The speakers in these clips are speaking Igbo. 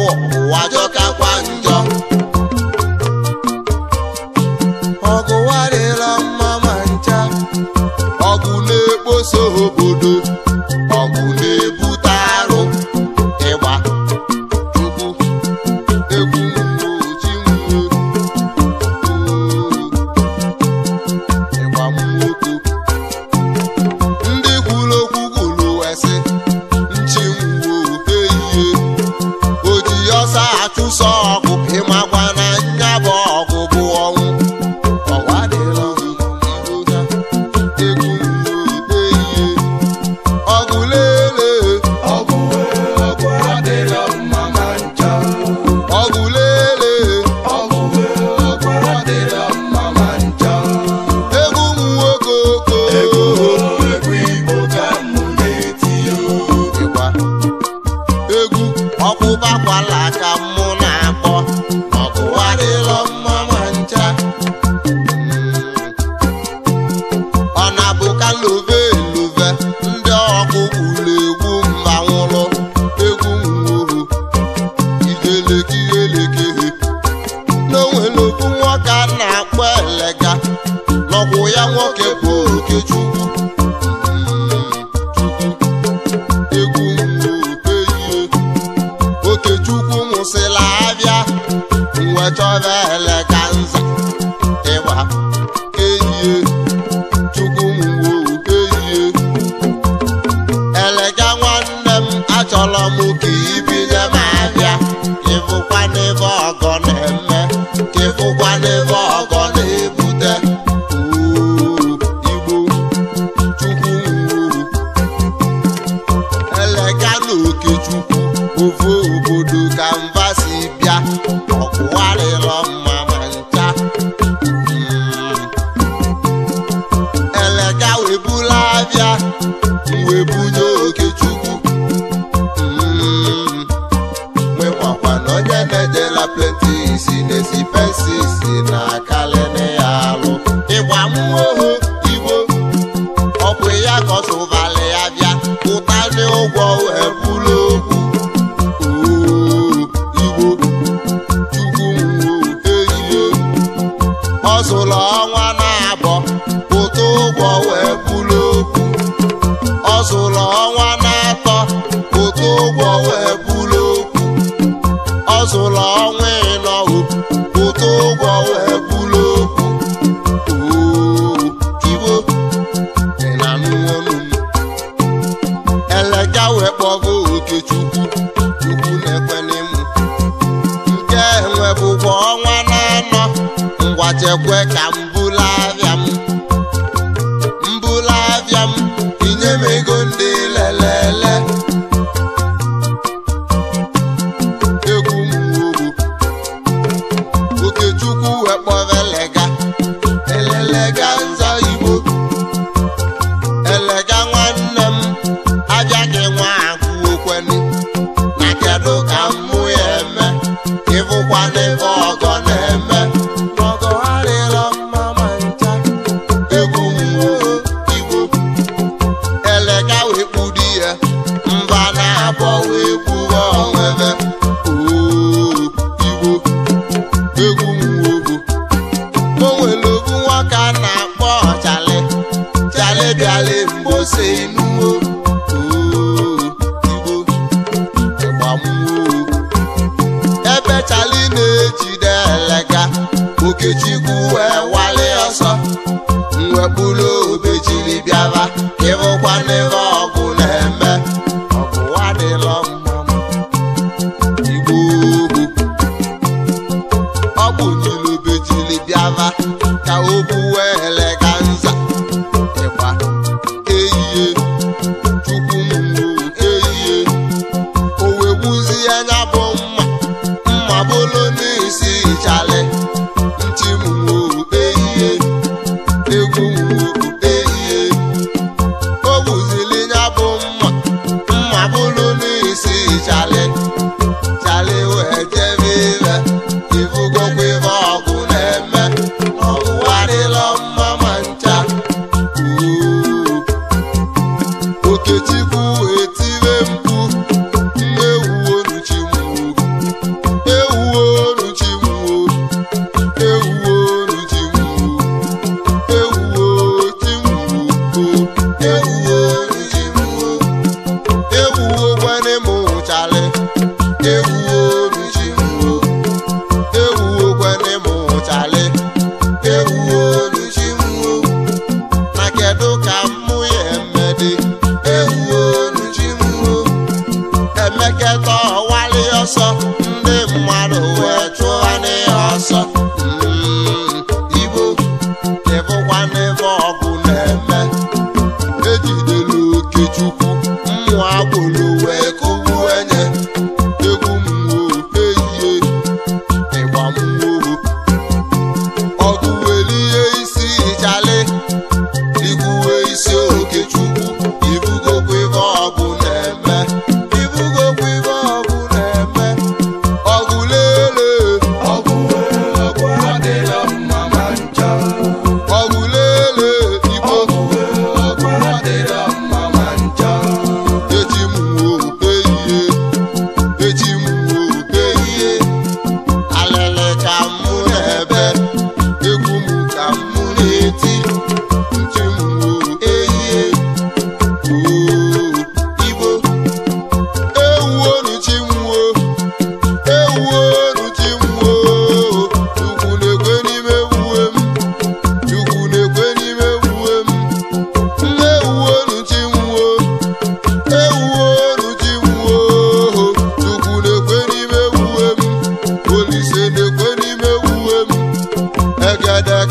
ụwa jọkakwa njọ ọgụ warịla mma ma ncha ọgụ na-ekposo obodo ọgụ na-ebute arụ ịgba chukwu egwu mgbochi ịgba mmoko ndị kwuru okwu kwuru wesị nchi mwo ehihie o ji ọsọ achụsọ ọgụ ịmakwa na nya bụ ọgụ bụ ọnwụ ọkpụbakwala ka mụ na-akpọ ọgụ warịla mma ma ncha ọ na-abụ ka love love ndị ọkụ gburu egwu mba nwụrụ egwu nwụrụ ihelekihelekehe n'onwere okwu nwoke a na-akpọ Elega n'ọgwụ ya nwoke bụ Okechukwu Okechukwu nwụsịla abịa mwe chọba Elega nza ịgba ehihie Chukwu mwo ehihie Elega nwanne m achọrọ m ka ibinye m abịa ịfụkwa n'ebe ọgọ na-eme ka ịfụkwa n'ebe ọgọ na-ebute Igbo Chukwu mwo Elega na Okechukwu ofu obodo ka mba si bịa ọgụ warịla mma ma ncha Elega webula abịa webunye Okechukwu nwekwa na onye na-ejela plenty isi na-esi pensi si na kalene ya alụ ịgba mmụọ Igbo ọkụ ya kọsụvalị ya bịa pụta n'ụgwọ wee bulu okwu ọ zụrụ ọnwa na-abọ pụta ụgwọ wee bulu okwu ọ zụrụ ọnwa na-atọ pụta ụgwọ wee bulu okwu ọ zụrụ ọnwa ịnọ pụta ụgwọ wee bulu okwu Igbo dị na nnụnụ Elega wee kpọgo Okechukwu Chukwu na-ekwene m nke enwe bụkwa ọnwa na-anọ ngwachekwe ka mbula abịa m inye m ego ndị lelele egwu mwo Okechukwu wee kpọba Elega nza Igbo Elega nwanne m abịaghị nwa agụ okwene na kedu ka mmụ ya eme ịfụkwa n'ebe ọgọ na-eme Elega wee kpudi ya mba na-abọ wee kwuo onwebe Igbo egwu mwogo o nwere okwu nwoke a na-akpọ Chale bịala mgbose enuo Igbo ịgba mmụọ ebe Chale na-ejide Elega Okechukwu wee wali ọsọ mwebulu obejiri bịaba ịbụkwa n'ebe ọgụ na-eme ọgụ wadịla mma Igbo ọ bụ nyere obejiri bịaba ka o buwe Elega nza ịgba ehihie Chukwu mwo ehihie o wee gbuzie anya bụ mma bụlụ n'isi Chale nchi mwo ehihie egwu mwo ehihie o gbuzili nya bụ mma bụlụ n'isi Chale wee jebe ire ifugokwa ife ọgụ na-eme ọgụ warịla mma ma ncha Okechukwu etire mkpu nne wuo nuchi mwo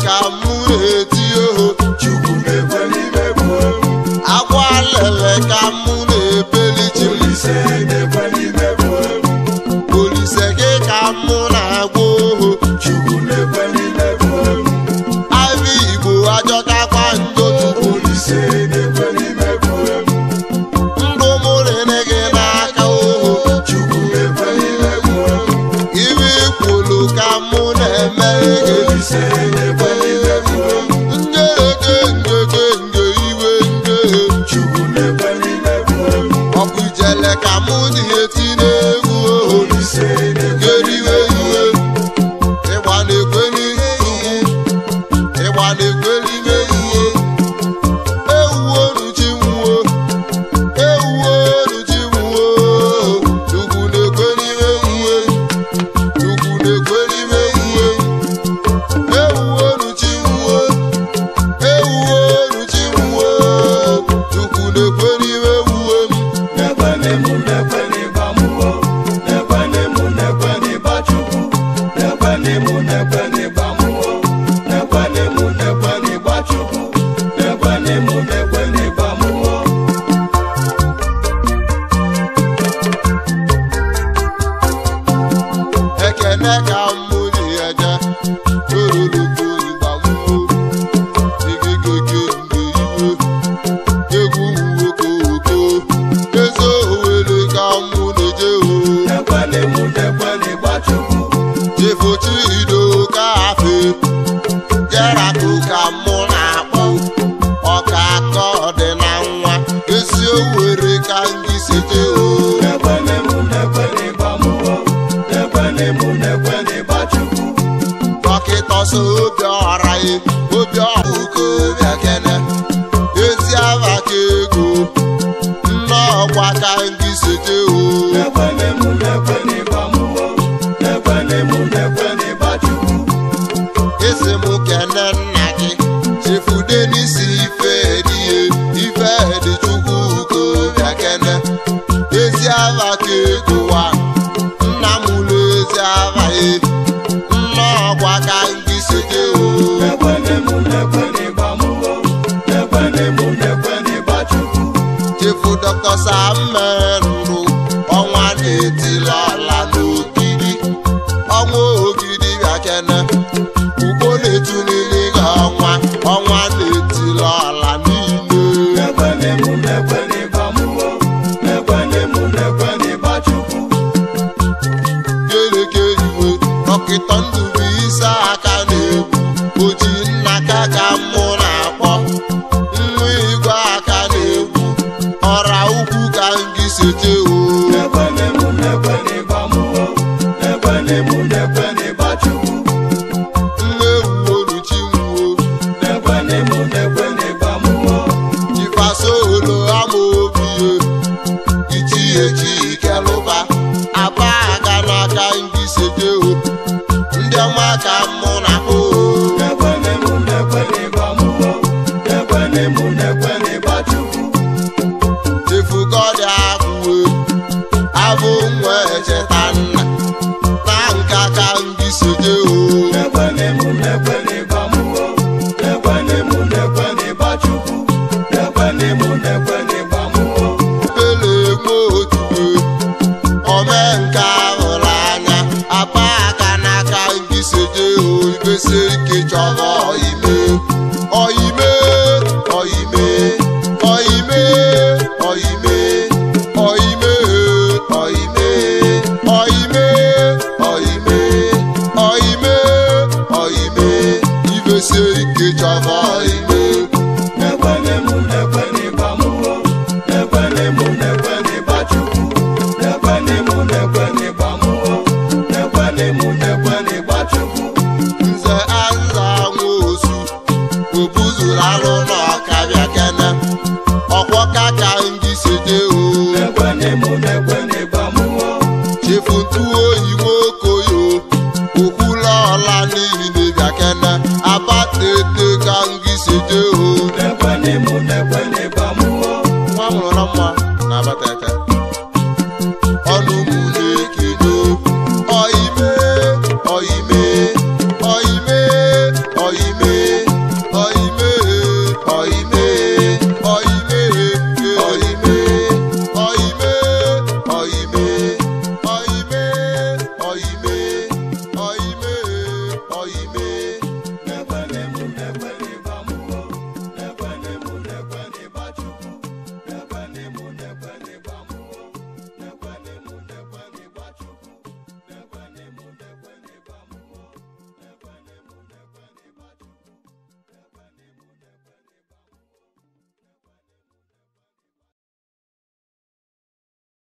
ka mụ na-eti oho Chukwu na-ekwe n'ime gbuo akwa lele ka mụ na-ebeli chi m Olise na-ekwe n'ime gbuo Olise gị ka mụ na-agwa oho Chukwu na-ekwe n'ime gbuo abịa Igbo ajọkakwa njọ Chukwu Olise na-ekwe n'ime gbuo ndụ mụ rene gị n'aka oho Chukwu na-ekwe n'ime gbuo iwe ikwulu ka mụ na-emere gị Olise na-ekwe n'ime gbuo njege iwe nje Chukwu na-ekwe n'ime gbuo ọ bụ ijele ka mụ dị eti n'egwu oho Olise na-ekwe geriwe iwe ịgba na-ekwe n'ihe ịgba na-ekwe n'ime iwe ewuo nuchi nwuo ewuo nuchi nwuo Chukwu na-ekwe n'ime iwe Chukwu na-ekwe n'ime iwe ewuo nuchi nwuo ewuo nuchi nwuo Chukwu na-ekwe n'ime iwe N'ekwene mụ n'ekwe n'ịba mmụọ N'ekwene mụ n'ekwe n'ịba Chukwu N'ekwene mụ n'ekwe n'ịba mmụọ N'ekwene mụ n'ekwe n'ịba Chukwu N'ekwene mụ n'ekwe n'ịba mmụọ ekene ka mụ ji eje toroloko ịgba mmụọ egegege mgbe iwe egwu nwoke oko eze owere ka mụ na-eje o N'ekwene mụ n'ekwe n'ịba Chukwu jefochi ido ka afe jerako ka mụ na-akpọ ọka aka ọdị na nwa ezi owere ka ndị sete o N'ekwene mụ n'ekwe n'ịba mmụọ N'ekwene mụ n'ekwe n'ịba Chukwu dọkịta so obi ọra ya obi ọra uko bịa kene ezi aba ka ego nnọọkwa ka ndị sete o N'ekwene mụ n'ekwe n'ịba mmụọ N'ekwene mụ n'ekwe n'ịba Chukwu esi m kene nna gị chefude n'isi ife dị Chukwu uko bịa kene ezi aba ka ego wa nna m ụlọ ezi aba ya nnọọkwa ka ndị sete o N'ekwene mụ n'ekwe n'ịba mmụọ N'ekwene mụ n'ekwe n'ịba Chukwu chefu Dr. Sam Ndụ ọnwa na-etila ọla n'ogidi ọnwa ogidi bịa kene ugbo na-etulili gị ọnwa na-etila ọla niile N'ekwene mụ n'ekwe n'ịba mmụọ N'ekwene mụ n'ekwe n'ịba Chukwu keleke iwe dọkịta Ndụbụisi aka na-egwu oji nna ka mụ na-akpọ nwa igwe aka na-egwu ọra ukwu ka ngị sete o N'ekwene mụ n'ekwe n'ịba mmụọ N'ekwene mụ n'ekwe n'ịba Chukwu nwa ewu oluchi nwuo N'ekwene mụ n'ekwe n'ịba mmụọ ifasolo ama obi ichiechi ikelụba aba aga n'aka ndị sete o ndị ọma ka mụ na o N'ekwene mụ n'ekwe n'ịba mmụọ N'ekwene mụ n'ekwe n'ịba Chukwu chefugọdị abụwe abụ nwa echeta nna na nka ka ndị sete o N'ekwene mụ n'ekwe n'ịba mmụọ N'ekwene mụ n'ekwe n'ịba Chukwu N'ekwene mụ n'ekwe n'ịba mmụọ pele nwe otuwe omenka hụrụ anya akpa aka n'aka ndị sete o ibesi ike chọrọ ime ọime ọime ọime ọime ọime ọime ọime ọime ọime ọime ibesi ike chọrọ ime N'ekwene mụ n'ekwe n'ịba mmụọ N'ekwene mụ n'ekwe n'ịba Chukwu N'ekwene mụ n'ekwe n'ịba mmụọ N'ekwene mụ n'ekwe n'ịba Chukwu nze aza nwa osu obuzuru alụ n'ọka bịa kene ọkwọka ka ndị sete o N'ekwene mụ n'ekwe n'ịba mmụọ chefu ntụ oyi nwokoyo okwu